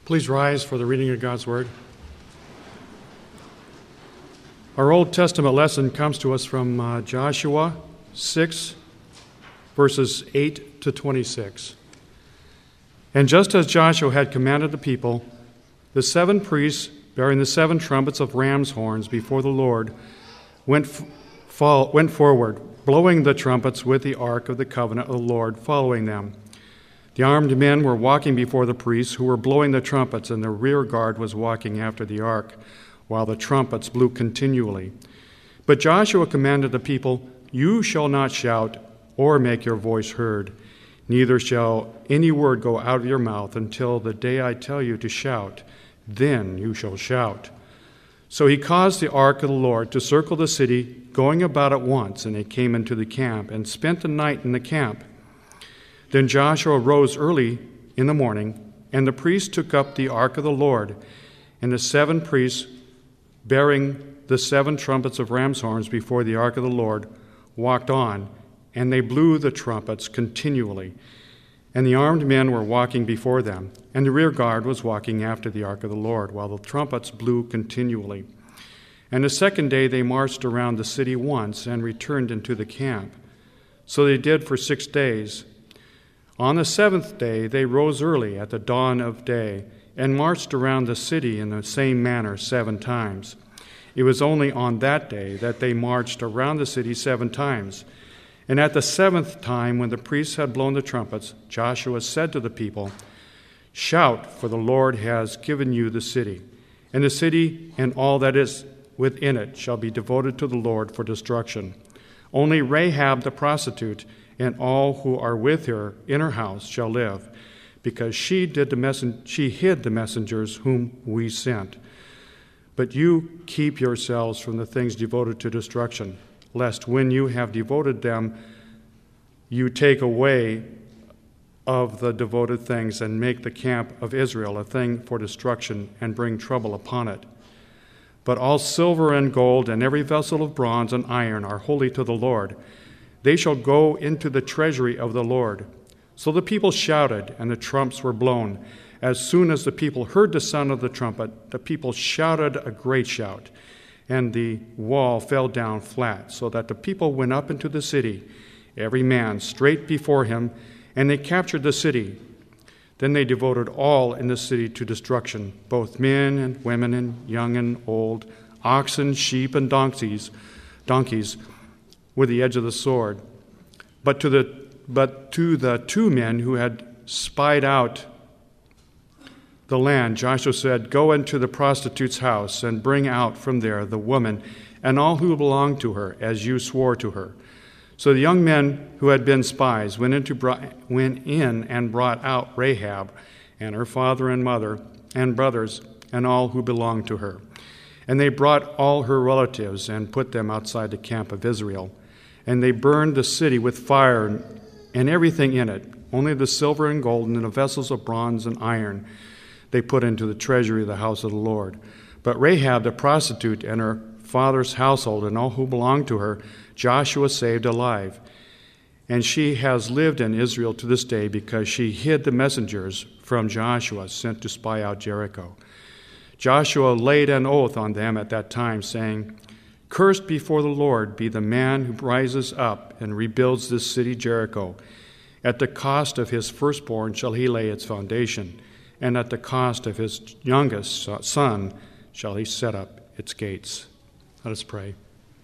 Please rise for the reading of God's Word. Our Old Testament lesson comes to us from Joshua 6, verses 8 to 26. And just as Joshua had commanded the people, the 7 priests bearing the 7 trumpets of ram's horns before the Lord went forward, blowing the trumpets with the ark of the covenant of the Lord following them. The armed men were walking before the priests who were blowing the trumpets, and the rear guard was walking after the ark, while the trumpets blew continually. But Joshua commanded the people, "You shall not shout or make your voice heard, neither shall any word go out of your mouth until the day I tell you to shout. Then you shall shout." So he caused the ark of the Lord to circle the city, going about at once, and it came into the camp and spent the night in the camp. Then Joshua rose early in the morning, and the priests took up the ark of the Lord, and the 7 priests bearing the 7 trumpets of ram's horns before the ark of the Lord walked on, and they blew the trumpets continually. And the armed men were walking before them, and the rear guard was walking after the ark of the Lord, while the trumpets blew continually. And the second day they marched around the city once and returned into the camp. So they did for 6 days. On the 7th day they rose early at the dawn of day and marched around the city in the same manner 7 times. It was only on that day that they marched around the city 7 times. And at the 7th time, when the priests had blown the trumpets, Joshua said to the people, "Shout, for the Lord has given you the city, and the city and all that is within it shall be devoted to the Lord for destruction. Only Rahab the prostitute and all who are with her in her house shall live, because she hid the messengers whom we sent. But you keep yourselves from the things devoted to destruction, lest when you have devoted them, you take away of the devoted things and make the camp of Israel a thing for destruction and bring trouble upon it. But all silver and gold and every vessel of bronze and iron are holy to the Lord. They shall go into the treasury of the Lord." So the people shouted, and the trumps were blown. As soon as the people heard the sound of the trumpet, the people shouted a great shout, and the wall fell down flat, so that the people went up into the city, every man straight before him, and they captured the city. Then they devoted all in the city to destruction, both men and women and young and old, oxen, sheep, and donkeys, with the edge of the sword. But to the 2 men who had spied out the land, Joshua said, "Go into the prostitute's house and bring out from there the woman and all who belong to her, as you swore to her." So the young men who had been spies went in and brought out Rahab and her father and mother and brothers and all who belonged to her. And they brought all her relatives and put them outside the camp of Israel. And they burned the city with fire and everything in it. Only the silver and gold and the vessels of bronze and iron they put into the treasury of the house of the Lord. But Rahab the prostitute and her father's household and all who belonged to her, Joshua saved alive. And she has lived in Israel to this day because she hid the messengers from Joshua sent to spy out Jericho. Joshua laid an oath on them at that time, saying, "Cursed before the Lord be the man who rises up and rebuilds this city Jericho. At the cost of his firstborn shall he lay its foundation, and at the cost of his youngest son shall he set up its gates." Let us pray.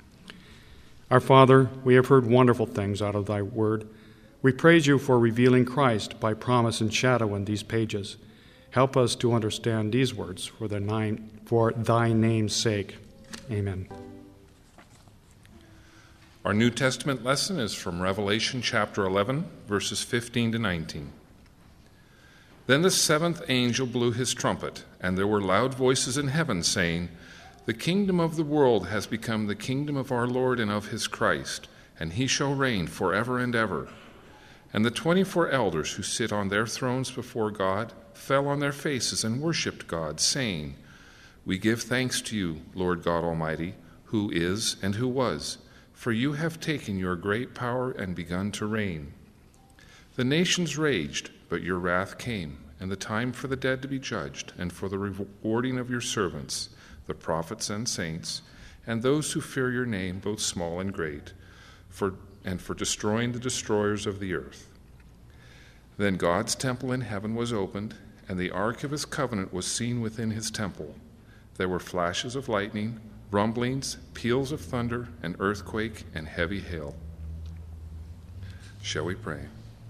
Our Father, we have heard wonderful things out of thy word. We praise you for revealing Christ by promise and shadow in these pages. Help us to understand these words for thy name's sake. Amen. Our New Testament lesson is from Revelation chapter 11, verses 15 to 19. Then the 7th angel blew his trumpet, and there were loud voices in heaven saying, "The kingdom of the world has become the kingdom of our Lord and of his Christ, and he shall reign forever and ever." And the 24 elders who sit on their thrones before God fell on their faces and worshipped God, saying, "We give thanks to you, Lord God Almighty, who is and who was, for you have taken your great power and begun to reign. The nations raged, but your wrath came, and the time for the dead to be judged, and for the rewarding of your servants, the prophets and saints, and those who fear your name, both small and great, for destroying the destroyers of the earth. Then God's temple in heaven was opened, and the ark of his covenant was seen within his temple. There were flashes of lightning, rumblings, peals of thunder, an earthquake, and heavy hail. Shall we pray?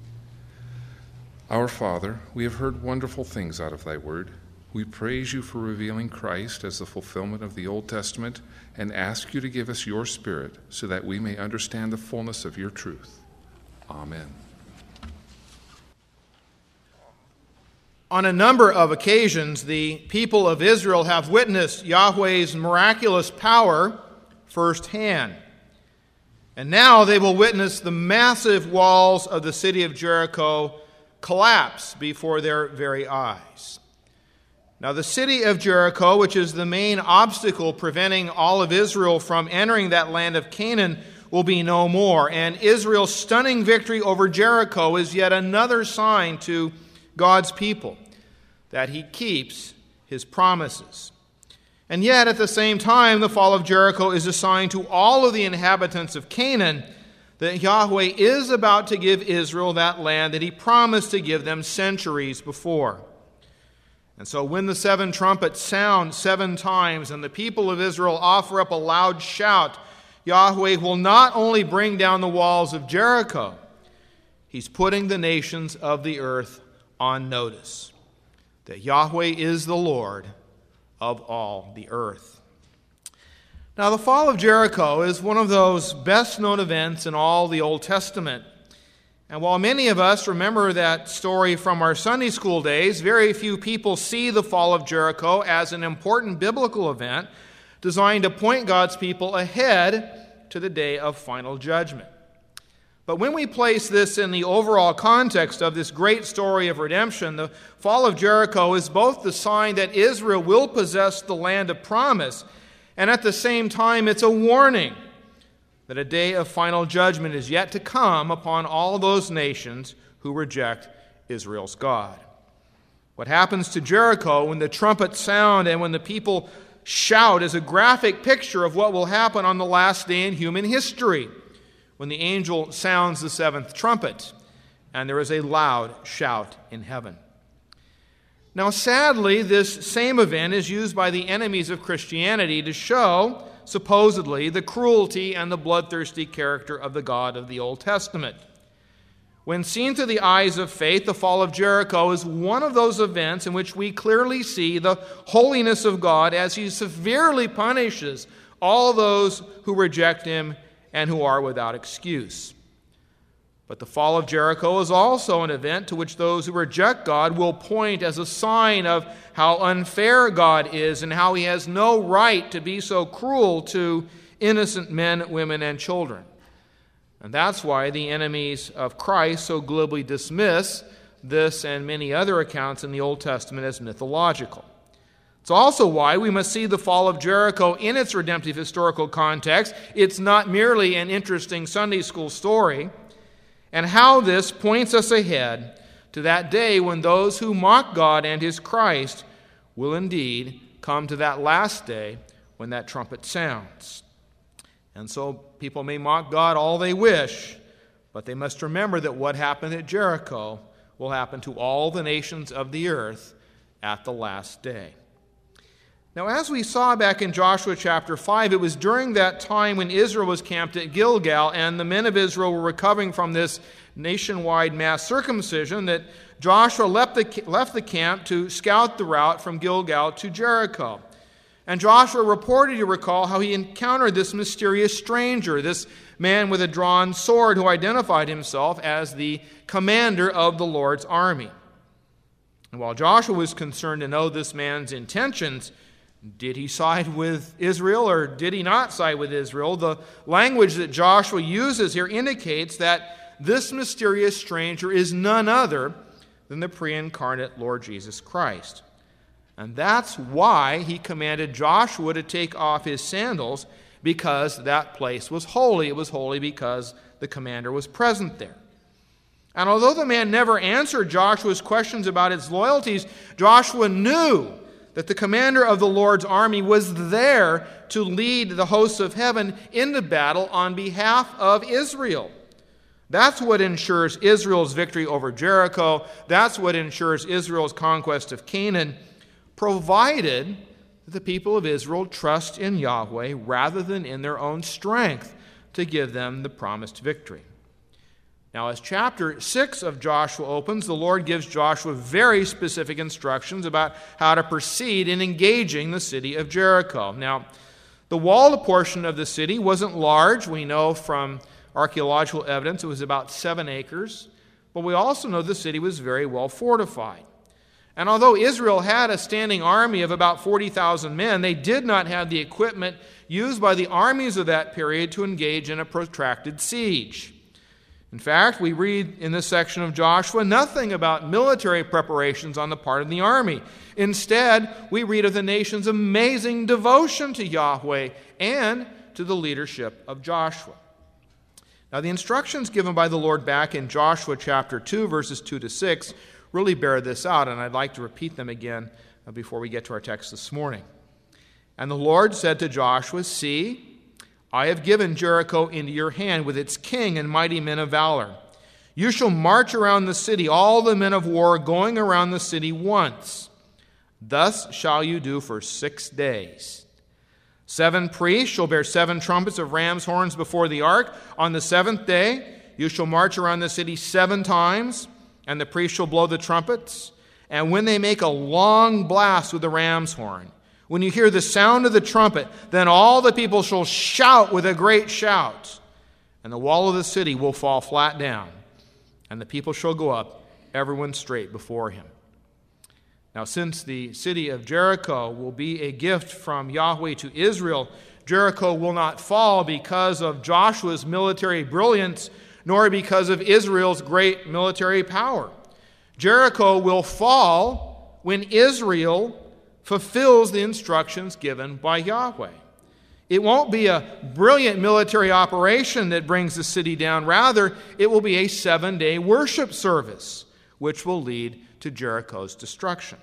Our Father, we have heard wonderful things out of thy word. We praise you for revealing Christ as the fulfillment of the Old Testament and ask you to give us your Spirit so that we may understand the fullness of your truth. Amen. On a number of occasions, the people of Israel have witnessed Yahweh's miraculous power firsthand. And now they will witness the massive walls of the city of Jericho collapse before their very eyes. Now, the city of Jericho, which is the main obstacle preventing all of Israel from entering that land of Canaan, will be no more. And Israel's stunning victory over Jericho is yet another sign to God's people that he keeps his promises. And yet, at the same time, the fall of Jericho is a sign to all of the inhabitants of Canaan that Yahweh is about to give Israel that land that he promised to give them centuries before. And so when the 7 trumpets sound 7 times and the people of Israel offer up a loud shout, Yahweh will not only bring down the walls of Jericho, he's putting the nations of the earth on notice that Yahweh is the Lord of all the earth. Now, the fall of Jericho is one of those best-known events in all the Old Testament. And while many of us remember that story from our Sunday school days, very few people see the fall of Jericho as an important biblical event designed to point God's people ahead to the day of final judgment. But when we place this in the overall context of this great story of redemption, the fall of Jericho is both the sign that Israel will possess the land of promise, and at the same time it's a warning that a day of final judgment is yet to come upon all those nations who reject Israel's God. What happens to Jericho when the trumpets sound and when the people shout is a graphic picture of what will happen on the last day in human history, when the angel sounds the 7th trumpet and there is a loud shout in heaven. Now, sadly, this same event is used by the enemies of Christianity to show, supposedly, the cruelty and the bloodthirsty character of the God of the Old Testament. When seen through the eyes of faith, the fall of Jericho is one of those events in which we clearly see the holiness of God as he severely punishes all those who reject him and who are without excuse. But the fall of Jericho is also an event to which those who reject God will point as a sign of how unfair God is and how he has no right to be so cruel to innocent men, women, and children. And that's why the enemies of Christ so glibly dismiss this and many other accounts in the Old Testament as mythological. It's also why we must see the fall of Jericho in its redemptive historical context. It's not merely an interesting Sunday school story, and how this points us ahead to that day when those who mock God and his Christ will indeed come to that last day when that trumpet sounds. And so people may mock God all they wish, but they must remember that what happened at Jericho will happen to all the nations of the earth at the last day. Now, as we saw back in Joshua chapter 5, it was during that time when Israel was camped at Gilgal and the men of Israel were recovering from this nationwide mass circumcision that Joshua left the camp to scout the route from Gilgal to Jericho. And Joshua reported, you recall, how he encountered this mysterious stranger, this man with a drawn sword who identified himself as the commander of the Lord's army. And while Joshua was concerned to know this man's intentions, did he side with Israel or did he not side with Israel? The language that Joshua uses here indicates that this mysterious stranger is none other than the pre-incarnate Lord Jesus Christ. And that's why he commanded Joshua to take off his sandals, because that place was holy. It was holy because the commander was present there. And although the man never answered Joshua's questions about his loyalties, Joshua knew that the commander of the Lord's army was there to lead the hosts of heaven into battle on behalf of Israel. That's what ensures Israel's victory over Jericho. That's what ensures Israel's conquest of Canaan, provided that the people of Israel trust in Yahweh rather than in their own strength to give them the promised victory. Now, as chapter 6 of Joshua opens, the Lord gives Joshua very specific instructions about how to proceed in engaging the city of Jericho. Now, the walled portion of the city wasn't large. We know from archaeological evidence it was about 7 acres. But we also know the city was very well fortified. And although Israel had a standing army of about 40,000 men, they did not have the equipment used by the armies of that period to engage in a protracted siege. In fact, we read in this section of Joshua nothing about military preparations on the part of the army. Instead, we read of the nation's amazing devotion to Yahweh and to the leadership of Joshua. Now, the instructions given by the Lord back in Joshua chapter 2, verses 2 to 6, really bear this out, and I'd like to repeat them again before we get to our text this morning. And the Lord said to Joshua, "See, I have given Jericho into your hand with its king and mighty men of valor. You shall march around the city, all the men of war going around the city once. Thus shall you do for 6 days. 7 priests shall bear 7 trumpets of ram's horns before the ark. On the 7th day you shall march around the city 7 times, and the priests shall blow the trumpets. And when they make a long blast with the ram's horn, when you hear the sound of the trumpet, then all the people shall shout with a great shout, and the wall of the city will fall flat down, and the people shall go up, everyone straight before him." Now, since the city of Jericho will be a gift from Yahweh to Israel, Jericho will not fall because of Joshua's military brilliance, nor because of Israel's great military power. Jericho will fall when Israel fulfills the instructions given by Yahweh. It won't be a brilliant military operation that brings the city down. Rather, it will be a 7-day worship service, which will lead to Jericho's destruction.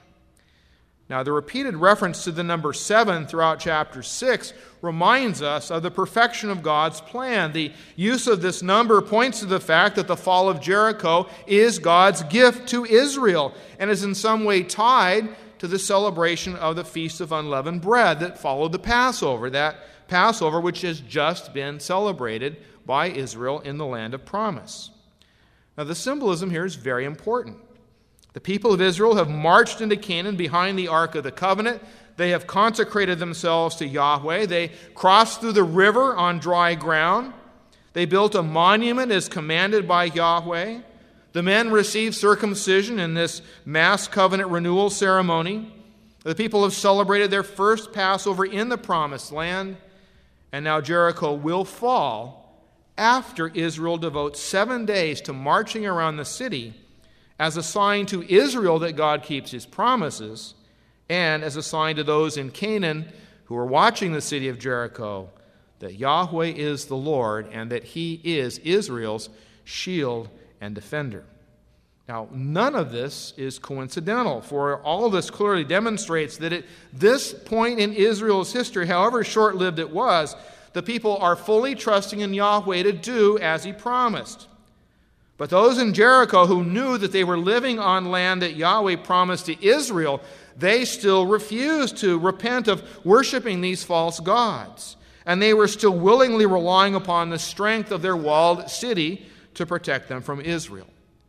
Now, the repeated reference to the number 7 throughout chapter 6 reminds us of the perfection of God's plan. The use of this number points to the fact that the fall of Jericho is God's gift to Israel and is in some way tied to the celebration of the Feast of Unleavened Bread that followed the Passover, that Passover which has just been celebrated by Israel in the land of promise. Now, the symbolism here is very important. The people of Israel have marched into Canaan behind the Ark of the Covenant. They have consecrated themselves to Yahweh. They crossed through the river on dry ground. They built a monument as commanded by Yahweh. The men received circumcision in this mass covenant renewal ceremony. The people have celebrated their first Passover in the Promised Land. And now Jericho will fall after Israel devotes 7 days to marching around the city as a sign to Israel that God keeps his promises, and as a sign to those in Canaan who are watching the city of Jericho that Yahweh is the Lord and that he is Israel's shield and defender. Now, none of this is coincidental, for all this clearly demonstrates that at this point in Israel's history, however short-lived it was, the people are fully trusting in Yahweh to do as he promised. But those in Jericho who knew that they were living on land that Yahweh promised to Israel, they still refused to repent of worshiping these false gods. And they were still willingly relying upon the strength of their walled city to protect them from Israel.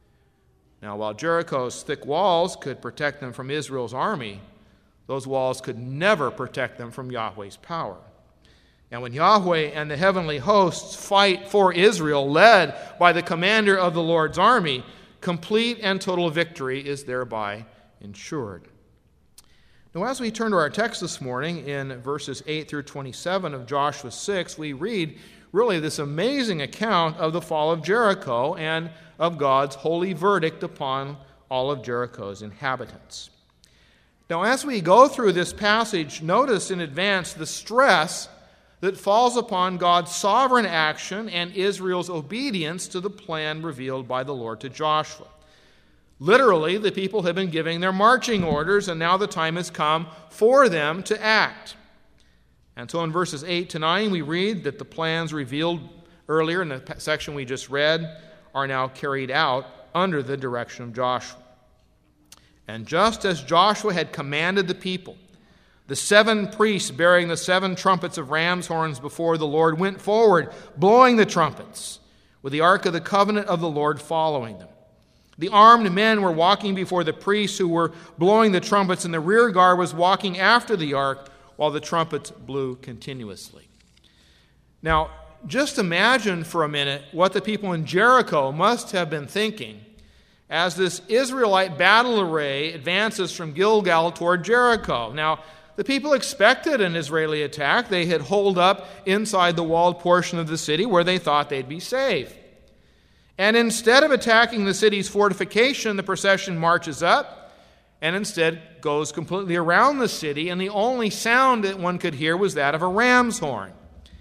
Now, while Jericho's thick walls could protect them from Israel's army, those walls could never protect them from Yahweh's power. And when Yahweh and the heavenly hosts fight for Israel, led by the commander of the Lord's army, complete and total victory is thereby ensured. Now, as we turn to our text this morning in verses 8 through 27 of Joshua 6, we read really this amazing account of the fall of Jericho and of God's holy verdict upon all of Jericho's inhabitants. Now, as we go through this passage, notice in advance the stress that falls upon God's sovereign action and Israel's obedience to the plan revealed by the Lord to Joshua. Literally, the people have been giving their marching orders, and now the time has come for them to act. And so in verses 8 to 9, we read that the plans revealed earlier in the section we just read are now carried out under the direction of Joshua. And just as Joshua had commanded the people, the 7 priests bearing the 7 trumpets of ram's horns before the Lord went forward, blowing the trumpets, with the ark of the covenant of the Lord following them. The armed men were walking before the priests who were blowing the trumpets, and the rear guard was walking after the ark while the trumpets blew continuously. Now, just imagine for a minute what the people in Jericho must have been thinking as this Israelite battle array advances from Gilgal toward Jericho. Now, the people expected an Israeli attack. They had holed up inside the walled portion of the city where they thought they'd be safe. And instead of attacking the city's fortification, the procession marches up and instead goes completely around the city, and the only sound that one could hear was that of a ram's horn.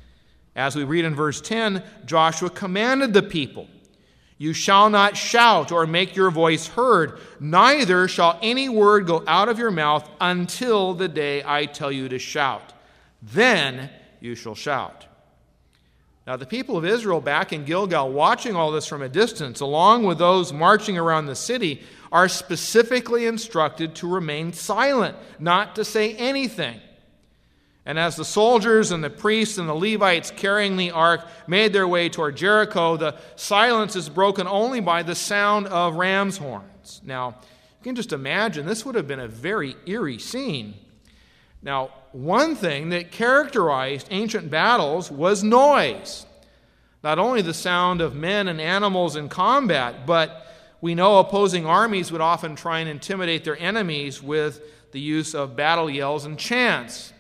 As we read in verse 10, Joshua commanded the people, "You shall not shout or make your voice heard, neither shall any word go out of your mouth until the day I tell you to shout. Then you shall shout." Now, the people of Israel back in Gilgal, watching all this from a distance, along with those marching around the city, are specifically instructed to remain silent, not to say anything. And as the soldiers and the priests and the Levites carrying the ark made their way toward Jericho, the silence is broken only by the sound of ram's horns. Now, you can just imagine this would have been a very eerie scene. Now, one thing that characterized ancient battles was noise. Not only the sound of men and animals in combat, but we know opposing armies would often try and intimidate their enemies with the use of battle yells and chants.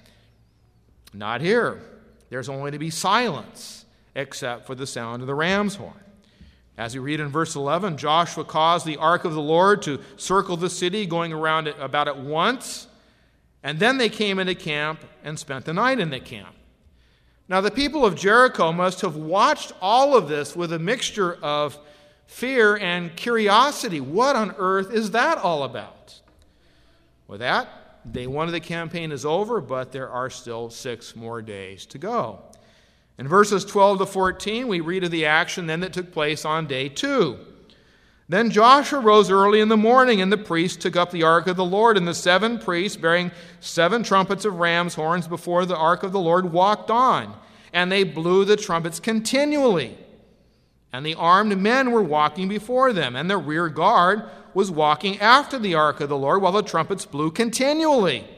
Not here. There's only to be silence, except for the sound of the ram's horn. As we read in verse 11, Joshua caused the ark of the Lord to circle the city, going around it about it once, and then they came into camp and spent the night in the camp. Now, the people of Jericho must have watched all of this with a mixture of fear and curiosity. What on earth is that all about? With that, day 1 of the campaign is over, but there are still 6 more days to go. In verses 12 to 14, we read of the action then that took place on day 2. Then Joshua rose early in the morning, and the priests took up the ark of the Lord, and the 7 priests, bearing 7 trumpets of ram's horns before the ark of the Lord, walked on, and they blew the trumpets continually. And the armed men were walking before them, and the rear guard was walking after the ark of the Lord, while the trumpets blew continually.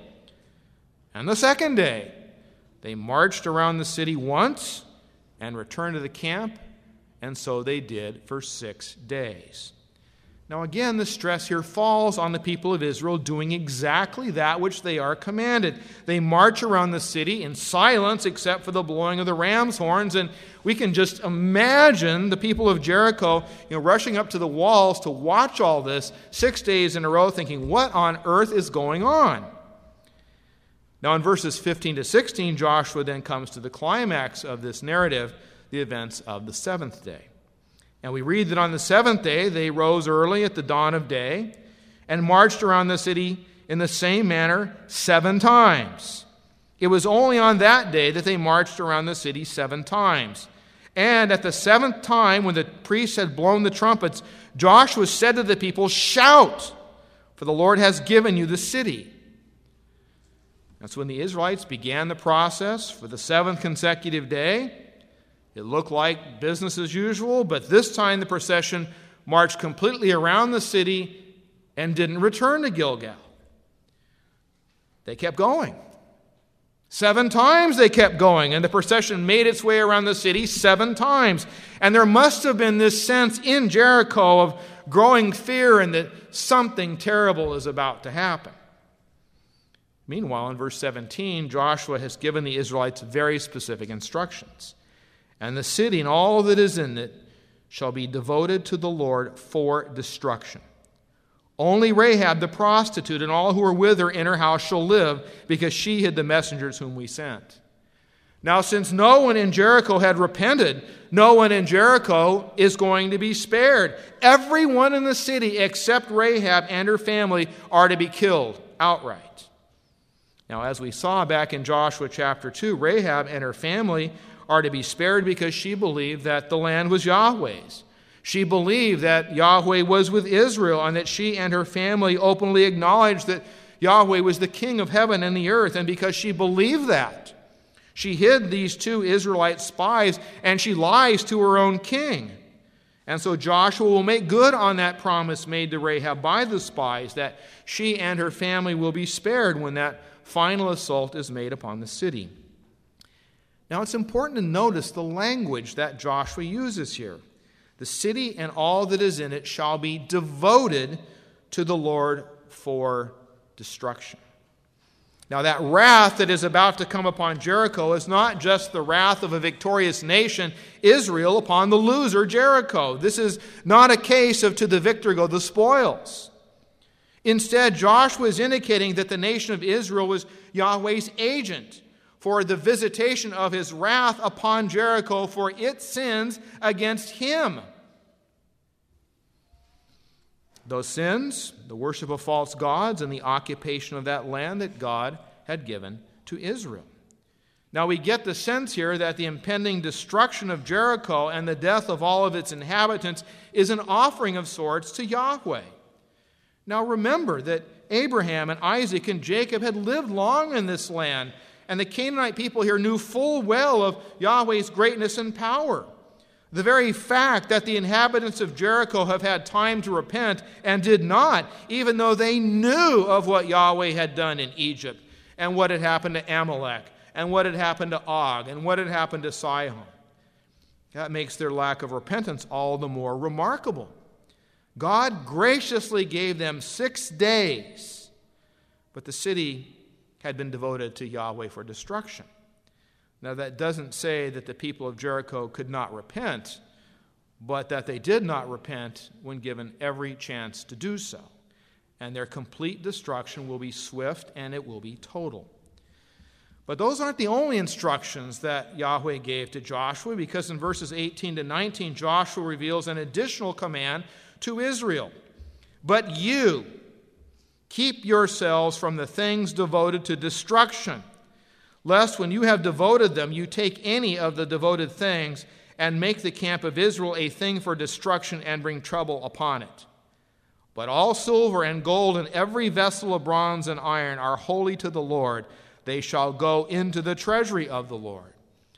And the second day, they marched around the city once and returned to the camp, and so they did for 6 days. Now again, the stress here falls on the people of Israel doing exactly that which they are commanded. They march around the city in silence except for the blowing of the ram's horns, and we can just imagine the people of Jericho, rushing up to the walls to watch all this 6 days in a row, thinking, what on earth is going on? Now in verses 15 to 16, Joshua then comes to the climax of this narrative, the events of the 7th day. And we read that on the 7th day they rose early at the dawn of day and marched around the city in the same manner 7 times. It was only on that day that they marched around the city 7 times. And at the 7th time, when the priests had blown the trumpets, Joshua said to the people, "Shout, for the Lord has given you the city." That's when the Israelites began the process for the 7th consecutive day. It looked like business as usual, but this time the procession marched completely around the city and didn't return to Gilgal. They kept going. 7 times they kept going, and the procession made its way around the city 7 times. And there must have been this sense in Jericho of growing fear and that something terrible is about to happen. Meanwhile, in verse 17, Joshua has given the Israelites very specific instructions. And the city and all that is in it shall be devoted to the Lord for destruction. Only Rahab the prostitute and all who are with her in her house shall live, because she hid the messengers whom we sent. Now, since no one in Jericho had repented, no one in Jericho is going to be spared. Everyone in the city except Rahab and her family are to be killed outright. Now, as we saw back in Joshua chapter 2, Rahab and her family are to be spared because she believed that the land was Yahweh's. She believed that Yahweh was with Israel and that she and her family openly acknowledged that Yahweh was the king of heaven and the earth. And because she believed that, she hid these two Israelite spies and she lies to her own king. And so Joshua will make good on that promise made to Rahab by the spies that she and her family will be spared when that final assault is made upon the city. Now it's important to notice the language that Joshua uses here. The city and all that is in it shall be devoted to the Lord for destruction. Now that wrath that is about to come upon Jericho is not just the wrath of a victorious nation, Israel, upon the loser, Jericho. This is not a case of to the victor go the spoils. Instead, Joshua is indicating that the nation of Israel was Yahweh's agent for the visitation of his wrath upon Jericho for its sins against him. Those sins, the worship of false gods, and the occupation of that land that God had given to Israel. Now we get the sense here that the impending destruction of Jericho and the death of all of its inhabitants is an offering of sorts to Yahweh. Now remember that Abraham and Isaac and Jacob had lived long in this land, and the Canaanite people here knew full well of Yahweh's greatness and power. The very fact that the inhabitants of Jericho have had time to repent and did not, even though they knew of what Yahweh had done in Egypt and what had happened to Amalek and what had happened to Og and what had happened to Sihon. That makes their lack of repentance all the more remarkable. God graciously gave them 6 days, but the city had been devoted to Yahweh for destruction. Now, that doesn't say that the people of Jericho could not repent, but that they did not repent when given every chance to do so. And their complete destruction will be swift and it will be total. But those aren't the only instructions that Yahweh gave to Joshua, because in verses 18 to 19, Joshua reveals an additional command to Israel. But you keep yourselves from the things devoted to destruction, lest when you have devoted them, you take any of the devoted things and make the camp of Israel a thing for destruction and bring trouble upon it. But all silver and gold and every vessel of bronze and iron are holy to the Lord. They shall go into the treasury of the Lord.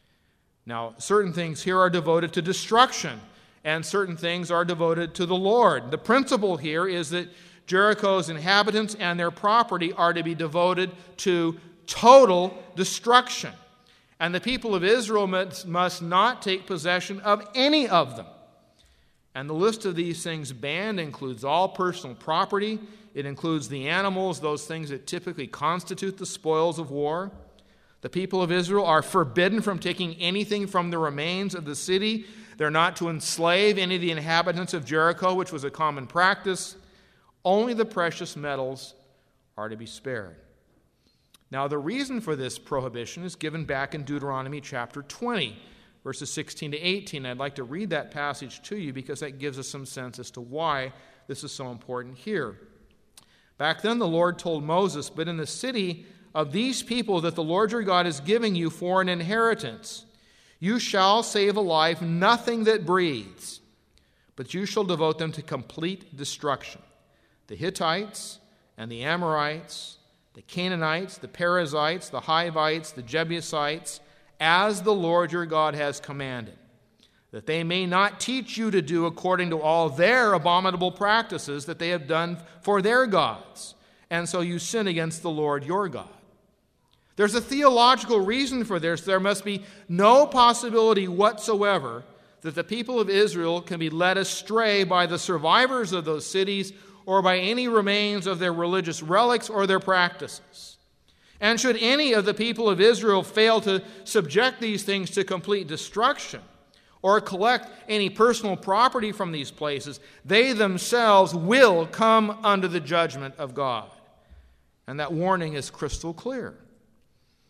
Now, certain things here are devoted to destruction, and certain things are devoted to the Lord. The principle here is that Jericho's inhabitants and their property are to be devoted to total destruction. And the people of Israel must not take possession of any of them. And the list of these things banned includes all personal property. It includes the animals, those things that typically constitute the spoils of war. The people of Israel are forbidden from taking anything from the remains of the city. They're not to enslave any of the inhabitants of Jericho, which was a common practice. Only the precious metals are to be spared. Now, the reason for this prohibition is given back in Deuteronomy chapter 20, verses 16 to 18. I'd like to read that passage to you because that gives us some sense as to why this is so important here. Back then, the Lord told Moses, "But in the city of these people that the Lord your God is giving you for an inheritance, you shall save alive nothing that breathes, but you shall devote them to complete destruction. The Hittites and the Amorites, the Canaanites, the Perizzites, the Hivites, the Jebusites, as the Lord your God has commanded, that they may not teach you to do according to all their abominable practices that they have done for their gods, and so you sin against the Lord your God." There's a theological reason for this. There must be no possibility whatsoever that the people of Israel can be led astray by the survivors of those cities or by any remains of their religious relics or their practices. And should any of the people of Israel fail to subject these things to complete destruction or collect any personal property from these places, they themselves will come under the judgment of God. And that warning is crystal clear.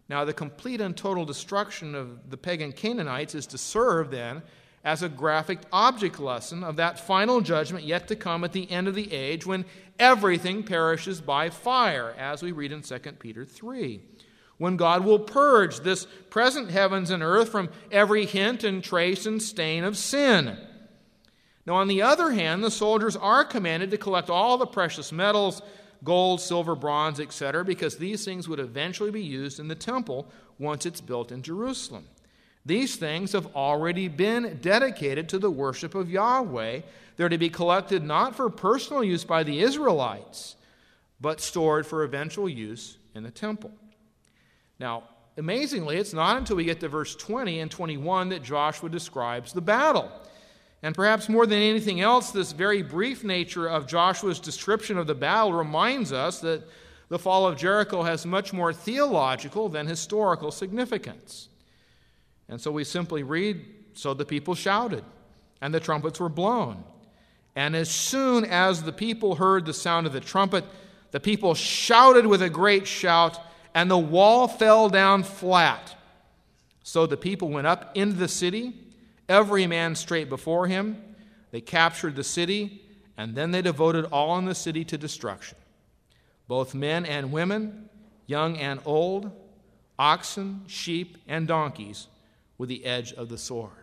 Now, the complete and total destruction of the pagan Canaanites is to serve then as a graphic object lesson of that final judgment yet to come at the end of the age when everything perishes by fire, as we read in 2 Peter 3. When God will purge this present heavens and earth from every hint and trace and stain of sin. Now, on the other hand, the soldiers are commanded to collect all the precious metals, gold, silver, bronze, etc., because these things would eventually be used in the temple once it's built in Jerusalem. These things have already been dedicated to the worship of Yahweh. They're to be collected not for personal use by the Israelites, but stored for eventual use in the temple. Now, amazingly, it's not until we get to verse 20 and 21 that Joshua describes the battle. And perhaps more than anything else, this very brief nature of Joshua's description of the battle reminds us that the fall of Jericho has much more theological than historical significance. And so we simply read, "So the people shouted, and the trumpets were blown. And as soon as the people heard the sound of the trumpet, the people shouted with a great shout, and the wall fell down flat. So the people went up into the city, every man straight before him. They captured the city, and then they devoted all in the city to destruction, both men and women, young and old, oxen, sheep, and donkeys, with the edge of the sword."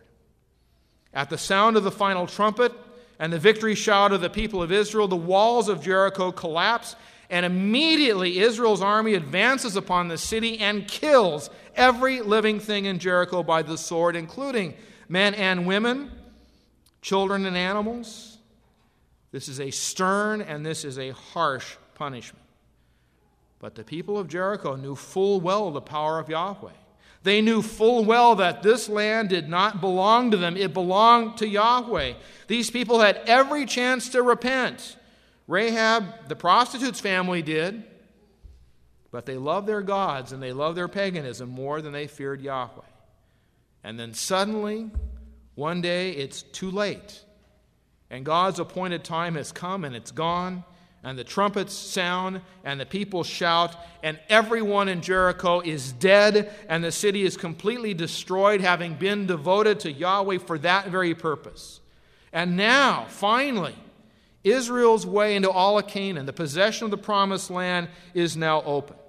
At the sound of the final trumpet and the victory shout of the people of Israel, the walls of Jericho collapse, and immediately Israel's army advances upon the city and kills every living thing in Jericho by the sword, including men and women, children and animals. This is a stern and this is a harsh punishment. But the people of Jericho knew full well the power of Yahweh. They knew full well that this land did not belong to them. It belonged to Yahweh. These people had every chance to repent. Rahab, the prostitute's family, did. But they loved their gods and they loved their paganism more than they feared Yahweh. And then suddenly, one day, it's too late. And God's appointed time has come and it's gone. And the trumpets sound, and the people shout, and everyone in Jericho is dead, and the city is completely destroyed, having been devoted to Yahweh for that very purpose. And now, finally, Israel's way into all of Canaan, the possession of the promised land, is now open.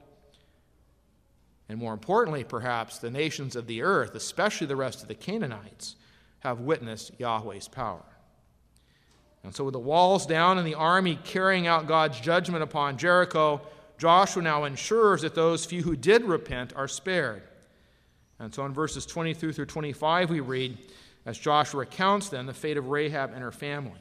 And more importantly, perhaps, the nations of the earth, especially the rest of the Canaanites, have witnessed Yahweh's power. And so with the walls down and the army carrying out God's judgment upon Jericho, Joshua now ensures that those few who did repent are spared. And so in verses 22 through 25 we read, as Joshua recounts then the fate of Rahab and her family.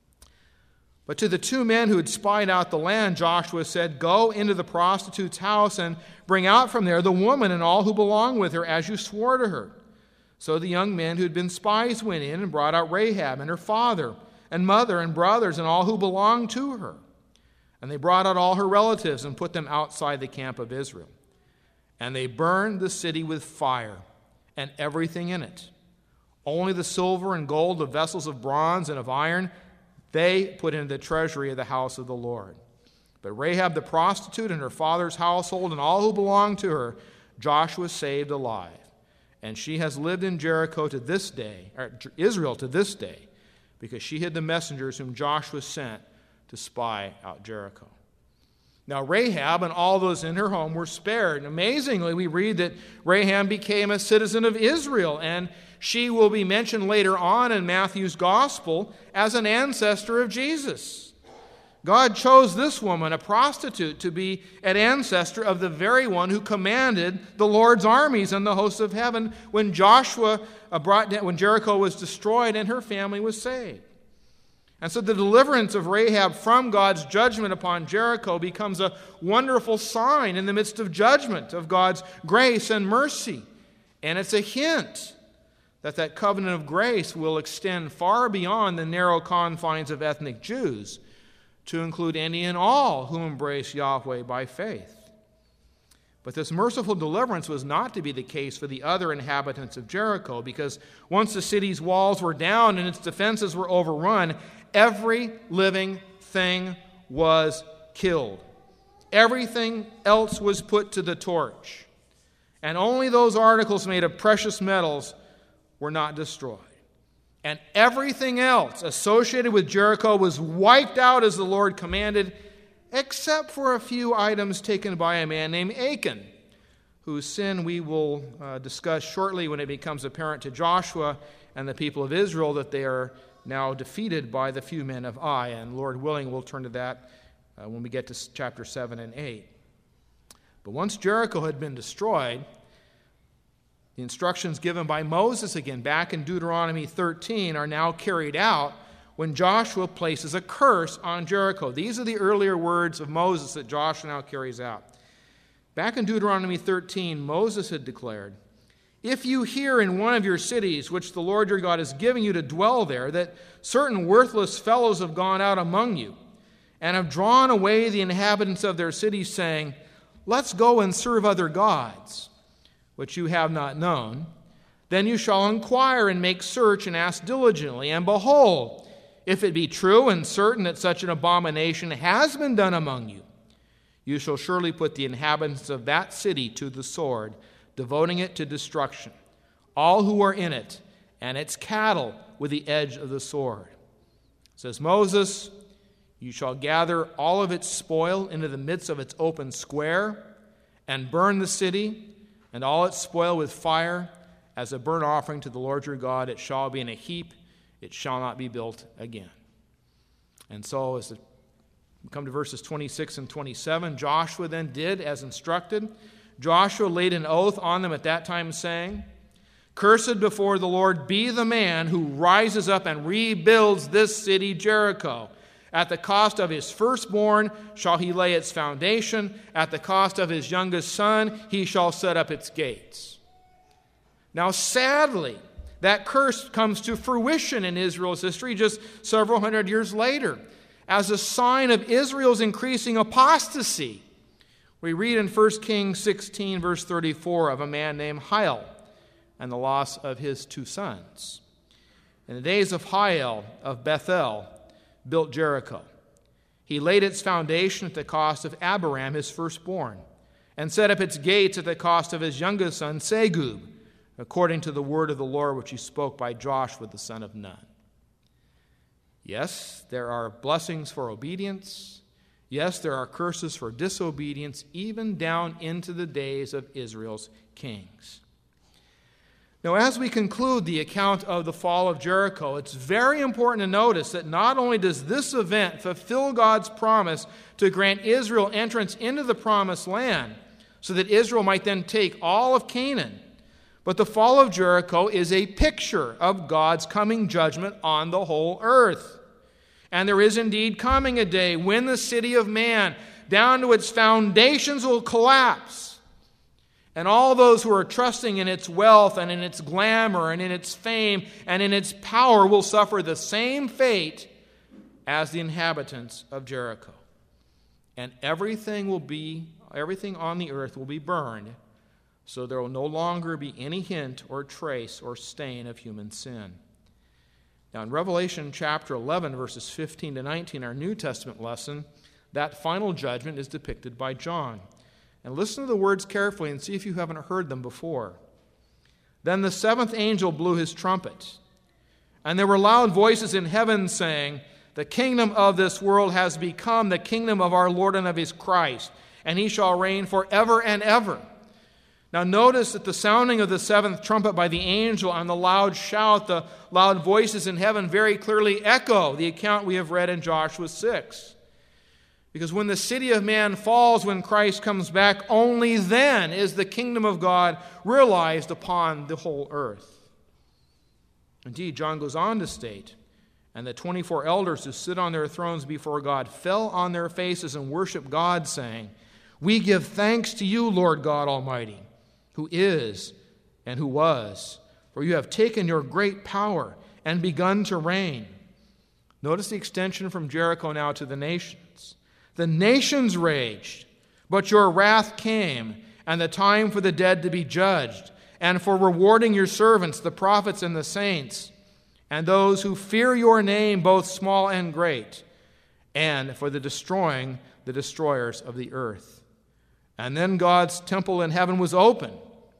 But to the two men who had spied out the land, Joshua said, "Go into the prostitute's house and bring out from there the woman and all who belong with her, as you swore to her." So the young men who had been spies went in and brought out Rahab and her father and mother and brothers and all who belonged to her. And they brought out all her relatives and put them outside the camp of Israel. And they burned the city with fire and everything in it. Only the silver and gold, the vessels of bronze and of iron, they put into the treasury of the house of the Lord. But Rahab the prostitute and her father's household and all who belonged to her, Joshua saved alive. And she has lived in Jericho to this day, or Israel to this day, because she hid the messengers whom Joshua sent to spy out Jericho. Now Rahab and all those in her home were spared. And amazingly, we read that Rahab became a citizen of Israel, and she will be mentioned later on in Matthew's gospel as an ancestor of Jesus. God chose this woman, a prostitute, to be an ancestor of the very one who commanded the Lord's armies and the hosts of heaven when when Jericho was destroyed and her family was saved. And so the deliverance of Rahab from God's judgment upon Jericho becomes a wonderful sign in the midst of judgment of God's grace and mercy. And it's a hint that that covenant of grace will extend far beyond the narrow confines of ethnic Jews, to include any and all who embrace Yahweh by faith. But this merciful deliverance was not to be the case for the other inhabitants of Jericho, because once the city's walls were down and its defenses were overrun, every living thing was killed. Everything else was put to the torch. and only those articles made of precious metals were not destroyed. And everything else associated with Jericho was wiped out as the Lord commanded, except for a few items taken by a man named Achan, whose sin we will discuss shortly when it becomes apparent to Joshua and the people of Israel that they are now defeated by the few men of Ai. And Lord willing, we'll turn to that when we get to chapter 7 and 8. But once Jericho had been destroyed, the instructions given by Moses again back in Deuteronomy 13 are now carried out when Joshua places a curse on Jericho. These are the earlier words of Moses that Joshua now carries out. Back in Deuteronomy 13, Moses had declared, "If you hear in one of your cities, which the Lord your God is giving you to dwell there, that certain worthless fellows have gone out among you and have drawn away the inhabitants of their cities, saying, 'Let's go and serve other gods,' which you have not known, then you shall inquire and make search and ask diligently. And behold, if it be true and certain that such an abomination has been done among you, you shall surely put the inhabitants of that city to the sword, devoting it to destruction, all who are in it, and its cattle with the edge of the sword." Says Moses, "You shall gather all of its spoil into the midst of its open square, and burn the city, and all its spoil with fire, as a burnt offering to the Lord your God. It shall be in a heap, it shall not be built again." And so as we come to verses 26 and 27, Joshua then did as instructed. Joshua laid an oath on them at that time, saying, "Cursed before the Lord be the man who rises up and rebuilds this city Jericho. At the cost of his firstborn shall he lay its foundation. At the cost of his youngest son he shall set up its gates." Now, sadly, that curse comes to fruition in Israel's history just several hundred years later as a sign of Israel's increasing apostasy. We read in 1 Kings 16, verse 34, of a man named Hiel and the loss of his 2 sons. In the days of Hiel of Bethel, built Jericho. He laid its foundation at the cost of Abiram, his firstborn, and set up its gates at the cost of his youngest son, Segub, according to the word of the Lord which he spoke by Joshua the son of Nun. Yes, there are blessings for obedience. Yes, there are curses for disobedience, even down into the days of Israel's kings. Now, as we conclude the account of the fall of Jericho, it's very important to notice that not only does this event fulfill God's promise to grant Israel entrance into the promised land so that Israel might then take all of Canaan, but the fall of Jericho is a picture of God's coming judgment on the whole earth. And there is indeed coming a day when the city of man, down to its foundations, will collapse. And all those who are trusting in its wealth and in its glamour and in its fame and in its power will suffer the same fate as the inhabitants of Jericho. And everything on the earth will be burned, so there will no longer be any hint or trace or stain of human sin. Now, in Revelation chapter 11, verses 15 to 19, our New Testament lesson, that final judgment is depicted by John. And listen to the words carefully and see if you haven't heard them before. "Then the 7th angel blew his trumpet, and there were loud voices in heaven saying, 'The kingdom of this world has become the kingdom of our Lord and of his Christ, and he shall reign forever and ever.'" Now notice that the sounding of the 7th trumpet by the angel and the loud shout, the loud voices in heaven very clearly echo the account we have read in Joshua 6. Because when the city of man falls, when Christ comes back, only then is the kingdom of God realized upon the whole earth. Indeed, John goes on to state, "And the 24 elders who sit on their thrones before God fell on their faces and worshiped God, saying, 'We give thanks to you, Lord God Almighty, who is and who was, for you have taken your great power and begun to reign.'" Notice the extension from Jericho now to the nations. "The nations raged, but your wrath came, and the time for the dead to be judged, and for rewarding your servants, the prophets and the saints, and those who fear your name, both small and great, and for the destroying the destroyers of the earth." And then God's temple in heaven was open,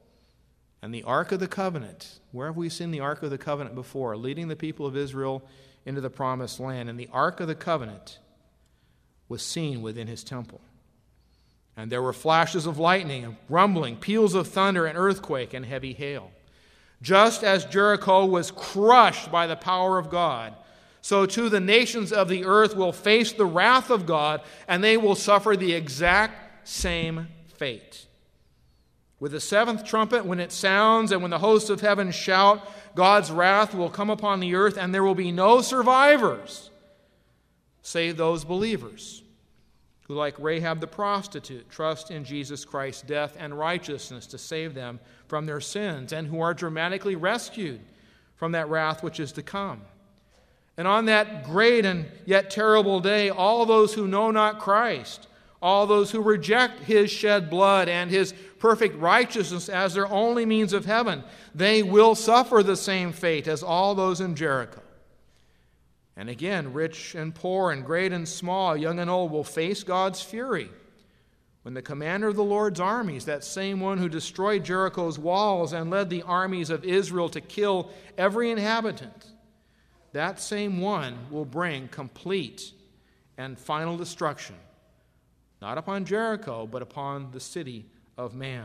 And the Ark of the Covenant, where have we seen the Ark of the Covenant before? Leading the people of Israel into the Promised Land. And the Ark of the Covenant was seen within his temple. And there were flashes of lightning and rumbling, peals of thunder and earthquake and heavy hail. Just as Jericho was crushed by the power of God, so too the nations of the earth will face the wrath of God, and they will suffer the exact same fate. With the seventh trumpet, when it sounds and when the hosts of heaven shout, God's wrath will come upon the earth, and there will be no survivors save those believers who, like Rahab the prostitute, trust in Jesus Christ's death and righteousness to save them from their sins, and who are dramatically rescued from that wrath which is to come. And on that great and yet terrible day, all those who know not Christ, all those who reject his shed blood and his perfect righteousness as their only means of heaven, they will suffer the same fate as all those in Jericho. And again, rich and poor and great and small, young and old, will face God's fury when the commander of the Lord's armies, that same one who destroyed Jericho's walls and led the armies of Israel to kill every inhabitant, that same one will bring complete and final destruction, not upon Jericho, but upon the city of man.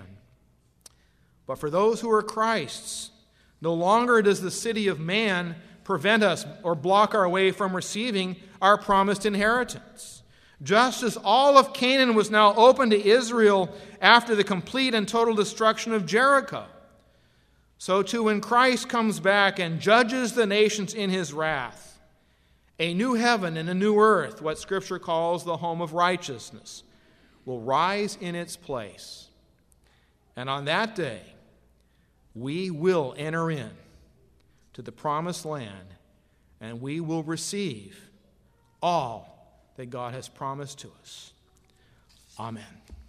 But for those who are Christ's, no longer does the city of man prevent us or block our way from receiving our promised inheritance. Just as all of Canaan was now open to Israel after the complete and total destruction of Jericho, so too when Christ comes back and judges the nations in his wrath, a new heaven and a new earth, what Scripture calls the home of righteousness, will rise in its place. And on that day, we will enter in to the promised land, and we will receive all that God has promised to us. Amen.